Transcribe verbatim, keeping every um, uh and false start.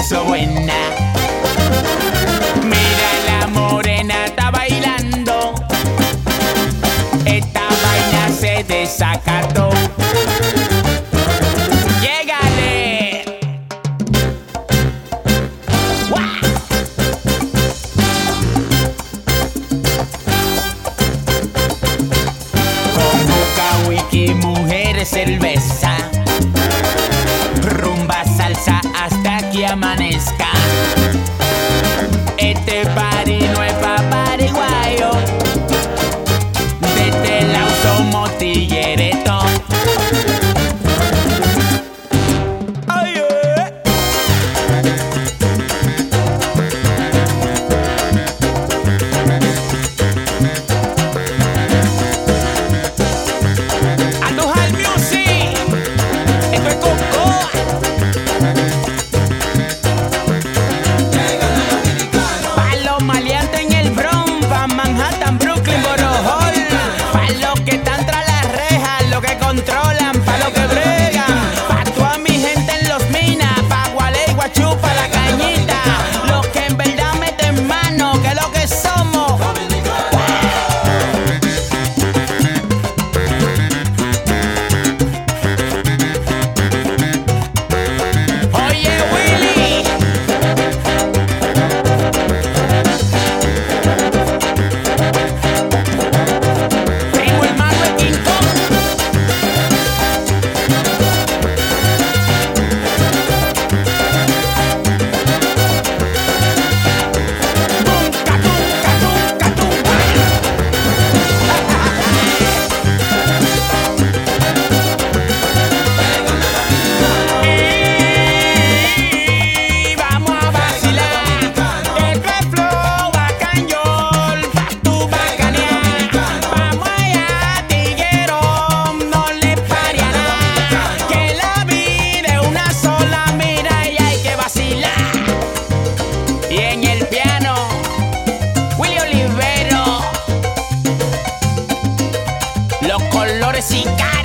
puso buena. Mira, la morena está bailando. Esta vaina se desacató. ¡Llégale! ¡Guau! Con boca, wiki, mujeres, cerveza, rumba, salsa hasta que amanezca. Este party no es pa' pariguayo. De este lado somos tigueretos. Ay, eh. Aloha Music. Esto es Cocoa. Pa' los maleantes en el Bronx, pa' Manhattan, Brooklyn, Borough Hall. Pa' los que están tras las rejas, los que controlan, pa' los que bregan. Pa' toda mi gente en los minas, pa' Gualey, Guachú, pa' la cañita. Los que en verdad meten mano, que es lo que somos. Oye, Willy. Primo hermano de King Kong. Tunca, tunca, tunca, tunca. Y vamos a vacilar. Esto es flow bacañol, pa' tu bacanear. Vamos allá, tiguero, no le pare a nada. Que la vida es una sola, mira, y hay que vacilar. Y en el piano, Willy Olivero. Los colores y caras.